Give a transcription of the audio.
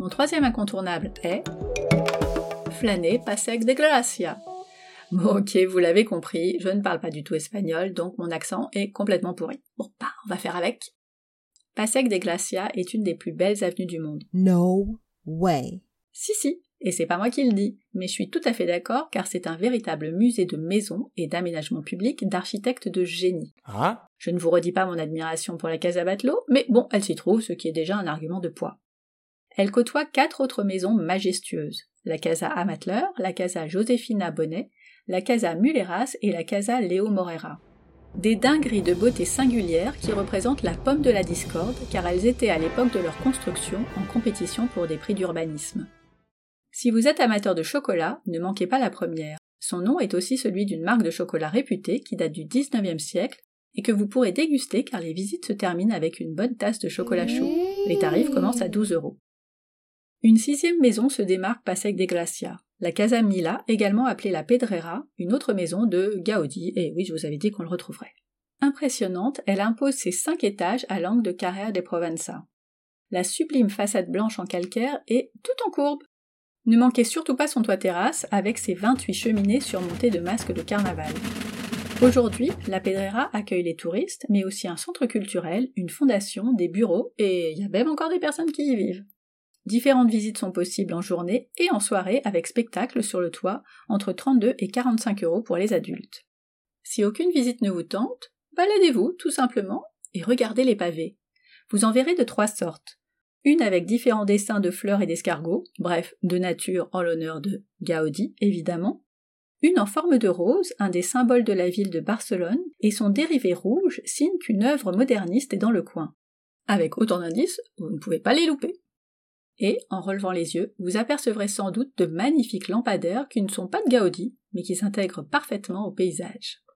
Mon troisième incontournable est flâner Passeig de Gracia. Bon, ok, vous l'avez compris, je ne parle pas du tout espagnol, donc mon accent est complètement pourri. Bon, on va faire avec. Passeig de Gracia est une des plus belles avenues du monde. No way. Si, et c'est pas moi qui le dis, mais je suis tout à fait d'accord car c'est un véritable musée de maisons et d'aménagement public d'architectes de génie. Ah? Je ne vous redis pas mon admiration pour la Casa Batlló, mais bon, elle s'y trouve, ce qui est déjà un argument de poids. Elle côtoie 4 autres maisons majestueuses, la Casa Amatller, la Casa Josefina Bonnet, la Casa Mulleras et la Casa Leo Morera. Des dingueries de beauté singulière qui représentent la pomme de la discorde car elles étaient à l'époque de leur construction en compétition pour des prix d'urbanisme. Si vous êtes amateur de chocolat, ne manquez pas la première. Son nom est aussi celui d'une marque de chocolat réputée qui date du 19e siècle et que vous pourrez déguster car les visites se terminent avec une bonne tasse de chocolat chaud. Les tarifs commencent à 12 €. Une 6e maison se démarque Passeig de Gracia, la Casa Mila, également appelée la Pedrera, une autre maison de Gaudí, et oui, je vous avais dit qu'on le retrouverait. Impressionnante, elle impose ses 5 étages à l'angle de Carrer de Provença. La sublime façade blanche en calcaire est tout en courbe. Ne manquez surtout pas son toit terrasse avec ses 28 cheminées surmontées de masques de carnaval. Aujourd'hui, la Pedrera accueille les touristes, mais aussi un centre culturel, une fondation, des bureaux, et il y a même encore des personnes qui y vivent. Différentes visites sont possibles en journée et en soirée avec spectacle sur le toit, entre 32 et 45 € pour les adultes. Si aucune visite ne vous tente, baladez-vous tout simplement et regardez les pavés. Vous en verrez de 3 sortes. Une avec différents dessins de fleurs et d'escargots, bref, de nature en l'honneur de Gaudí, évidemment. Une en forme de rose, un des symboles de la ville de Barcelone, et son dérivé rouge signe qu'une œuvre moderniste est dans le coin. Avec autant d'indices, vous ne pouvez pas les louper. Et, en relevant les yeux, vous apercevrez sans doute de magnifiques lampadaires qui ne sont pas de Gaudí, mais qui s'intègrent parfaitement au paysage.